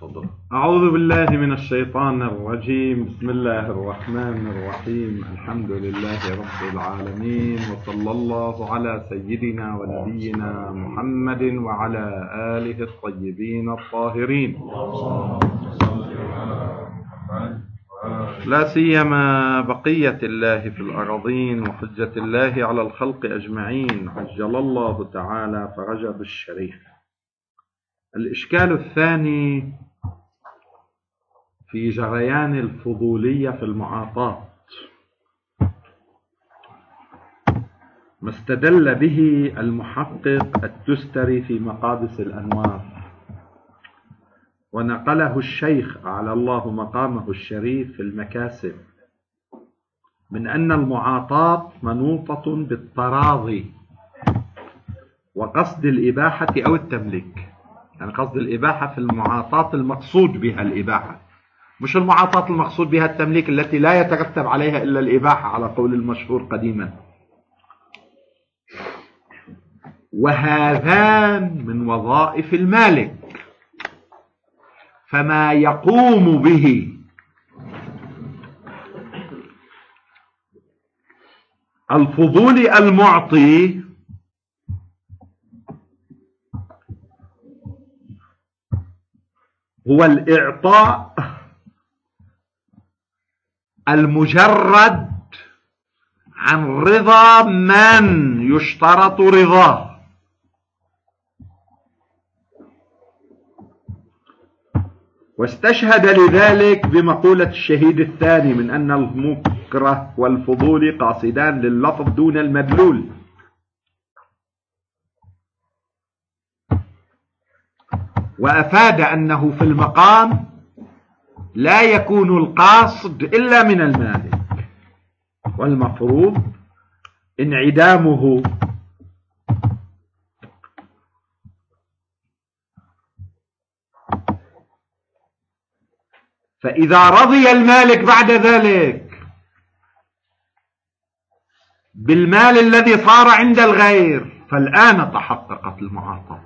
تفضل. أعوذ بالله من الشيطان الرجيم. بسم الله الرحمن الرحيم. الحمد لله رب العالمين، وصلى الله على سيدنا ونبينا محمد وعلى آله الطيبين الطاهرين، لا سيما بقية الله في الأراضين وحجة الله على الخلق أجمعين، عجل الله تعالى فرجه الشريف. الإشكال الثاني في جريان الفضولية في المعاطاة، ما استدل به المحقق التستري في مقادس الأنوار، ونقله الشيخ على الله مقامه الشريف في المكاسب، من أن المعاطاة منوطة بالتراضي وقصد الإباحة أو التمليك. يعني قصد الإباحة في المعاطاة المقصود بها الإباحة، مش المعاطاة المقصود بها التمليك التي لا يترتب عليها إلا الإباحة على قول المشهور قديما. وهذان من وظائف المالك، فما يقوم به الفضول المعطي هو الإعطاء المجرد عن رضا من يشترط رضاه، واستشهد لذلك بمقولة الشهيد الثاني من أن المكره والفضول قاصدان لللفظ دون المدلول. وأفاد أنه في المقام لا يكون القاصد إلا من المالك، والمفروض انعدامه. فإذا رضي المالك بعد ذلك بالمال الذي صار عند الغير، فالآن تحققت المعاطاة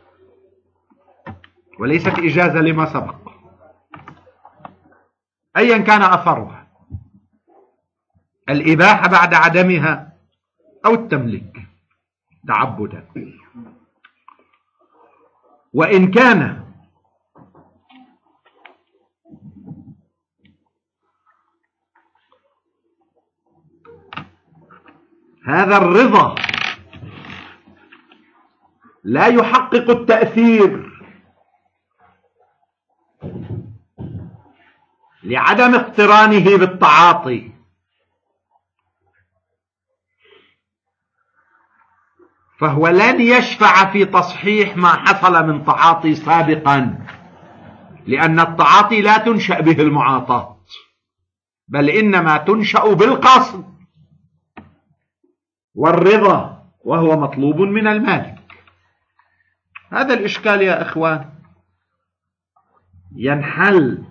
وليست إجازة لما سبق أيا كان أثرها، الإباحة بعد عدمها أو التمليك تعبدا. وإن كان هذا الرضا لا يحقق التأثير لعدم اقترانه بالتعاطي، فهو لن يشفع في تصحيح ما حصل من تعاطي سابقا، لأن التعاطي لا تنشأ به المعاطاة، بل إنما تنشأ بالقصد والرضا، وهو مطلوب من المالك. هذا الإشكال يا إخوان ينحل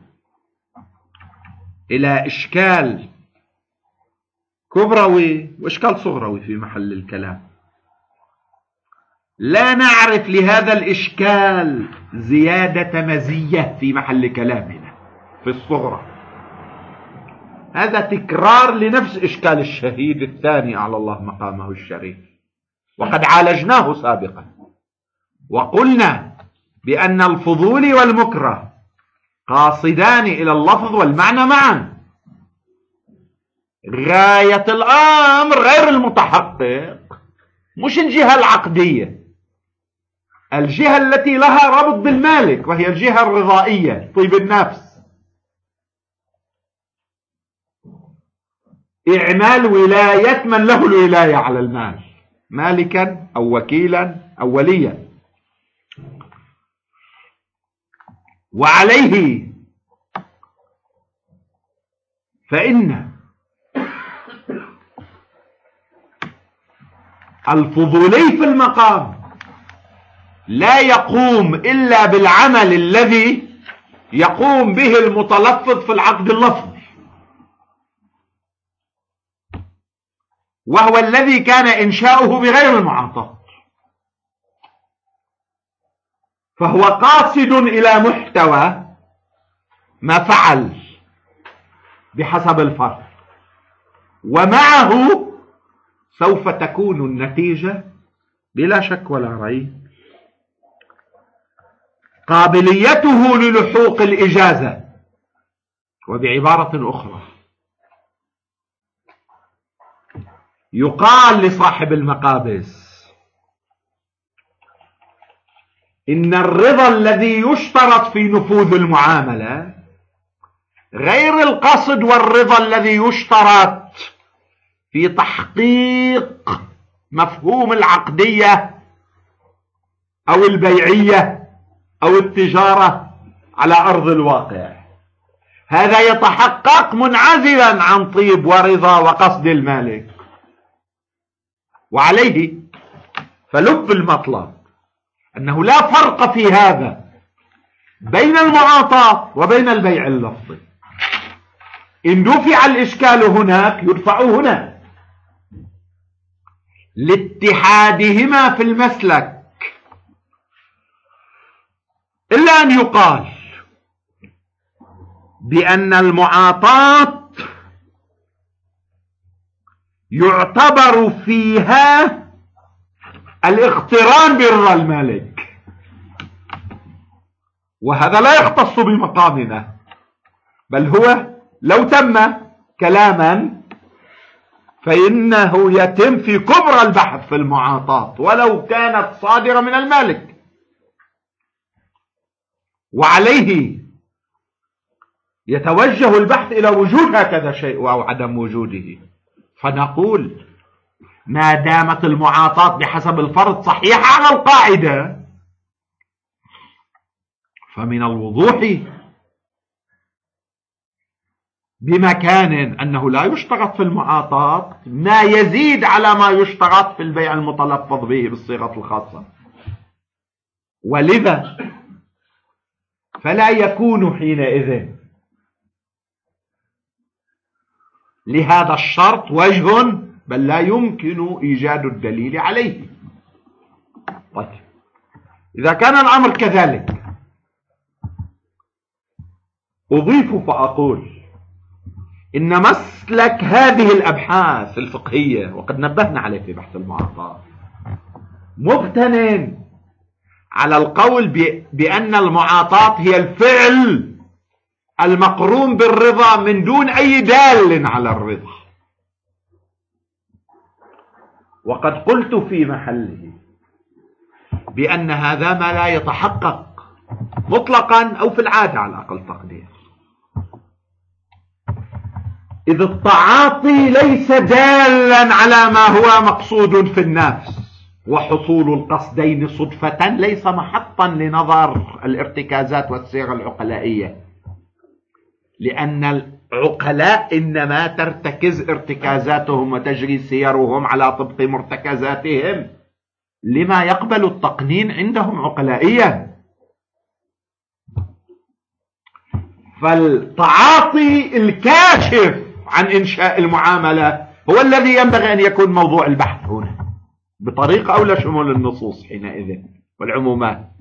إلى إشكال كبروي وإشكال صغروي في محل الكلام. لا نعرف لهذا الإشكال زيادة مزية في محل كلامنا في الصغرى، هذا تكرار لنفس إشكال الشهيد الثاني على الله مقامه الشريف، وقد عالجناه سابقا وقلنا بأن الفضول والمكره قاصدان إلى اللفظ والمعنى معا. غاية الأمر غير المتحقق مش الجهة العقدية، الجهة التي لها ربط بالمالك، وهي الجهة الرضائية، طيب النفس، إعمال ولاية من له الولاية على المال، مالكا أو وكيلا أو وليا. وعليه فإن الفضولي في المقام لا يقوم إلا بالعمل الذي يقوم به المتلفظ في العقد اللفظي، وهو الذي كان إنشاؤه بغير المعاطاة، فهو قاصد إلى محتوى ما فعل بحسب الفرض، ومعه سوف تكون النتيجة بلا شك ولا ريب قابليته للحوق الإجازة. وبعبارة أخرى يقال لصاحب المقابس إن الرضا الذي يشترط في نفوذ المعاملة غير القصد والرضا الذي يشترط في تحقيق مفهوم العقدية أو البيعية أو التجارة على أرض الواقع. هذا يتحقق منعزلا عن طيب ورضا وقصد المالك. وعليه فلب المطلب أنه لا فرق في هذا بين المعاطاة وبين البيع اللفظي. إن دفع الإشكال هناك يدفع هنا لاتحادهما في المسلك، إلا أن يقال بأن المعاطاة يعتبر فيها الاقتران برضا المالك، وهذا لا يختص بمقامنا، بل هو لو تم كلاما فإنه يتم في كبرى البحث في المعاطاة ولو كانت صادرة من المالك. وعليه يتوجه البحث إلى وجود هكذا شيء أو عدم وجوده، فنقول ما دامت المعاطاة بحسب الفرض صحيحة على القاعدة فمن الوضوح بمكان أنه لا يشترط في المعاطاة ما يزيد على ما يشترط في البيع المتلفظ به بالصيغة الخاصة، ولذا فلا يكون حينئذ لهذا الشرط وجه، بل لا يمكن إيجاد الدليل عليه. طيب إذا كان الأمر كذلك أضيف فأقول إن مسلك هذه الأبحاث الفقهية، وقد نبهنا عليه في بحث المعاطاة، مبتن على القول بأن المعاطاة هي الفعل المقرون بالرضا من دون أي دال على الرضا. وقد قلت في محله بأن هذا ما لا يتحقق مطلقا أو في العادة على أقل تقدير، إذ التعاطي ليس دالا على ما هو مقصود في النفس، وحصول القصدين صدفة ليس محطا لنظر الارتكازات والصيغ العقلائية، لأن العقلاء إنما ترتكز ارتكازاتهم وتجري سيرهم على طبق مرتكزاتهم لما يقبل التقنين عندهم عقلائيا. فالتعاطي الكاشف عن إنشاء المعاملة هو الذي ينبغي أن يكون موضوع البحث هنا بطريقة أولى شمول النصوص حينئذ والعمومات.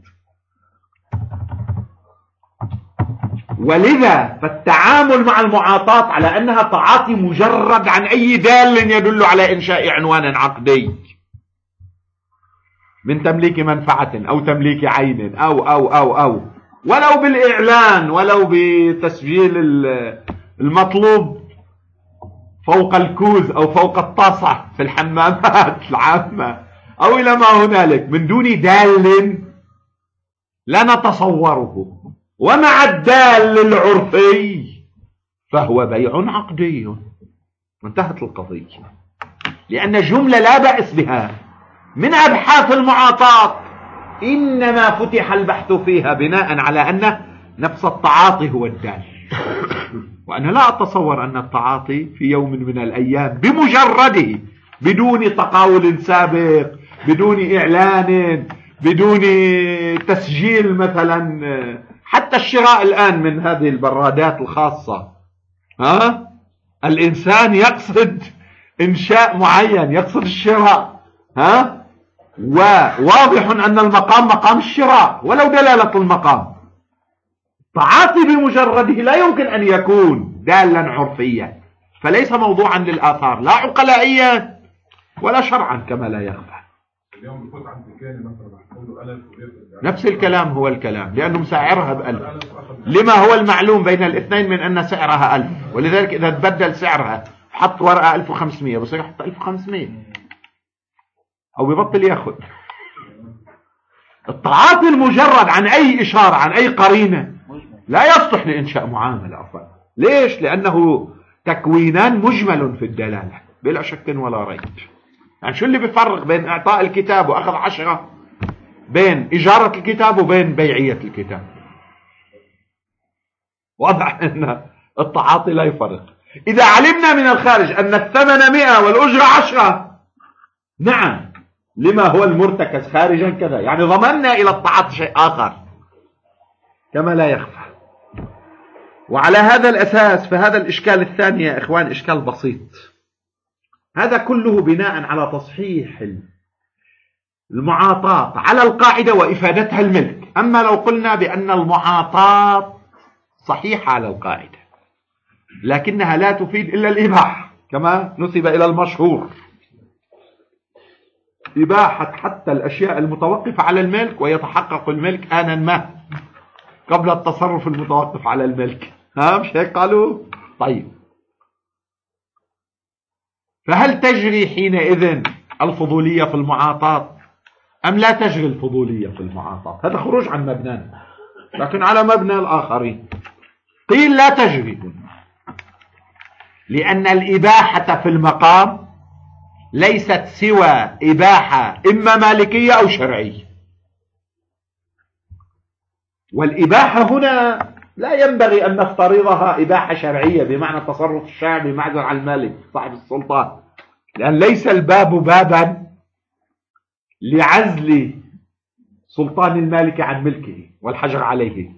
ولذا فالتعامل مع المعاطاة على أنها تعاطي مجرد عن أي دال يدل على إنشاء عنوان عقدي من تمليك منفعة أو تمليك عين أو ولو بالإعلان ولو بتسجيل المطلوب فوق الكوز أو فوق الطاسة في الحمامات العامة أو إلى ما هنالك من دون دال لا نتصوره، ومع الدال العرفي فهو بيع عقدي. انتهت القضية، لأن جملة لا بأس بها من أبحاث المعاطاة إنما فتح البحث فيها بناء على أن نفس التعاطي هو الدال، وأنا لا أتصور أن التعاطي في يوم من الأيام بمجرده بدون تقاول سابق بدون إعلان بدون تسجيل مثلا، حتى الشراء الآن من هذه البرادات الخاصة الإنسان يقصد إنشاء معين، يقصد الشراء وواضح أن المقام مقام الشراء ولو دلالة المقام، التعاطي بمجرده لا يمكن أن يكون دالا عرفيا، فليس موضوعا للآثار لا عقلائيا ولا شرعا كما لا يخفى. اليوم بفوت عند الكياني مثلا له ألف نفس الكلام هو الكلام، لأنه مسعرها ب1000. لما هو المعلوم بين الاثنين من أن سعرها 1000، ولذلك إذا تبدل سعرها حط ورقة 1500 بصير يحط 1500 أو ببطل ياخذ. التعاطي المجرد عن أي إشارة عن أي قرينة لا يصلح لإنشاء معاملة أصلا. ليش؟ لأنه تكوينان مجمل في الدلالة بلا شك ولا ريب. يعني شو اللي بيفرق بين إعطاء الكتاب وأخذ 10، بين إجارة الكتاب وبين بيعية الكتاب؟ واضح أن التعاطي لا يفرق. إذا علمنا من الخارج أن الثمن 100 والأجرة 10، نعم، لما هو المرتكز خارجا كذا، يعني ضمننا إلى التعاطي شيء آخر كما لا يخفى. وعلى هذا الأساس فهذا الإشكال الثاني يا إخوان إشكال بسيط. هذا كله بناء على تصحيح المعاطاة على القاعدة وإفادتها الملك. أما لو قلنا بأن المعاطاة صحيحة على القاعدة لكنها لا تفيد إلا الإباحة كما نسب إلى المشهور، إباحة حتى الأشياء المتوقفة على الملك ويتحقق الملك آنا ما قبل التصرف المتوقف على الملك. مش هيك قالوا؟ طيب، فهل تجري حينئذ الفضولية في المعاطاة أم لا تجري الفضولية في المعاطاة؟ هذا خروج عن مبنانا، لكن على مبنى الآخرين قيل لا تجري، لأن الإباحة في المقام ليست سوى إباحة إما مالكية أو شرعية، والإباحة هنا لا ينبغي أن نفترضها إباحة شرعية بمعنى تصرف الشعب معزل عن المالك صاحب السلطان، لأن ليس الباب بابا لعزل سلطان المالك عن ملكه والحجر عليه.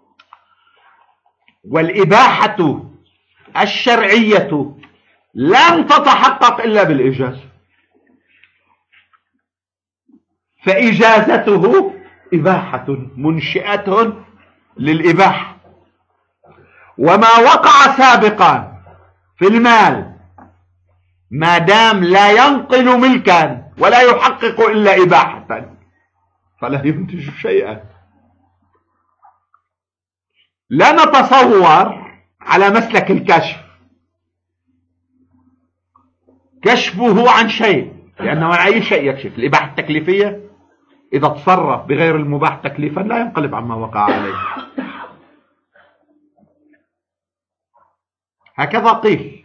والإباحة الشرعية لن تتحقق إلا بالإجازة، فإجازته إباحة منشئة للإباحة. وما وقع سابقا في المال ما دام لا ينقل ملكا ولا يحقق إلا إباحة فلا ينتج شيئا. لا نتصور على مسلك الكشف كشفه عن شيء، لأنه عن أي شيء يكشف. الإباحة التكليفية إذا تصرف بغير المباح تكليفا لا ينقلب عما وقع عليه. هكذا قيل.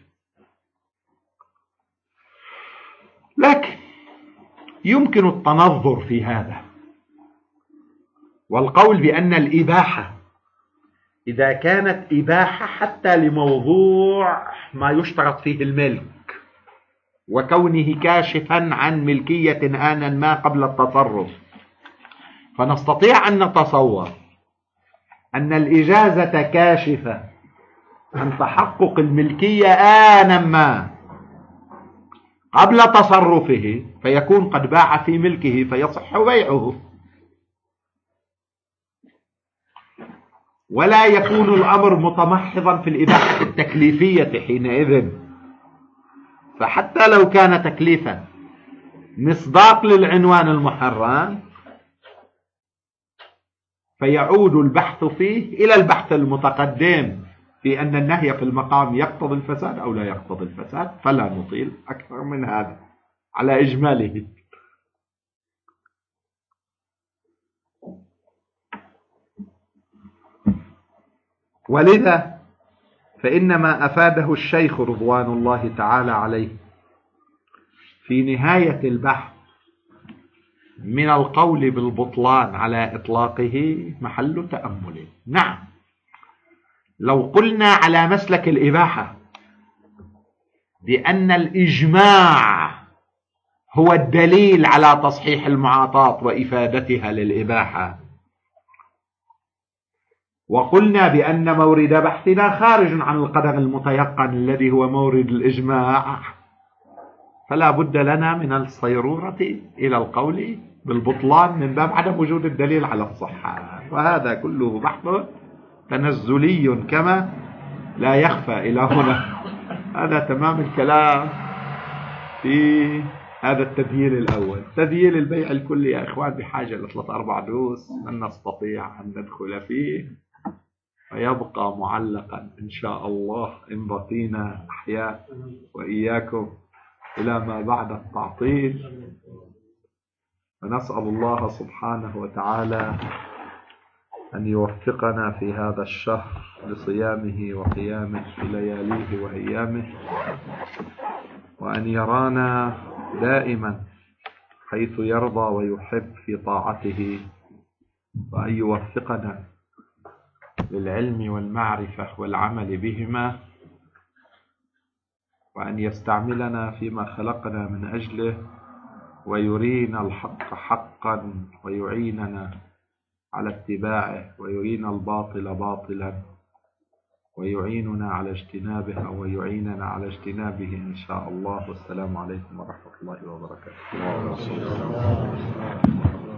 لكن يمكن التنظر في هذا والقول بأن الإباحة إذا كانت إباحة حتى لموضوع ما يشترط فيه الملك وكونه كاشفا عن ملكية آنا ما قبل التصرف، فنستطيع أن نتصور أن الإجازة كاشفة عن تحقق الملكية آنا ما قبل تصرفه، فيكون قد باع في ملكه فيصح بيعه، ولا يكون الأمر متمحضا في الإباحة التكليفية حينئذ. فحتى لو كان تكليفا مصداق للعنوان المحرم فيعود البحث فيه إلى البحث المتقدم في أن النهي في المقام يقتضي الفساد أو لا يقتضي الفساد، فلا نطيل أكثر من هذا على إجماله. ولذا فإنما أفاده الشيخ رضوان الله تعالى عليه في نهاية البحث من القول بالبطلان على إطلاقه محل تأمل. نعم، لو قلنا على مسلك الإباحة بأن الإجماع هو الدليل على تصحيح المعاطاة وإفادتها للإباحة، وقلنا بأن مورد بحثنا خارج عن القدر المتيقن الذي هو مورد الإجماع، فلا بد لنا من الصيرورة إلى القول بالبطلان من باب عدم وجود الدليل على الصحة. وهذا كله بحث تنزلي كما لا يخفى إلى هنا. هذا تمام الكلام في هذا التذييل الأول. تذييل البيع الكلي يا إخوان بحاجة ل3-4 دروس لن نستطيع أن ندخل فيه، فيبقى معلقا إن شاء الله إن بقينا أحياء وإياكم إلى ما بعد التعطيل. ونسأل الله سبحانه وتعالى أن يوفقنا في هذا الشهر لصيامه وقيامه في لياليه وأيامه، وأن يرانا دائما حيث يرضى ويحب في طاعته، وأن يوفقنا للعلم والمعرفة والعمل بهما، وأن يستعملنا فيما خلقنا من أجله، ويرينا الحق حقا ويعيننا على اتباعه، ويرينا الباطل باطلا ويعيننا على اجتنابه، أو يعيننا على اجتنابه إن شاء الله. والسلام عليكم ورحمة الله وبركاته.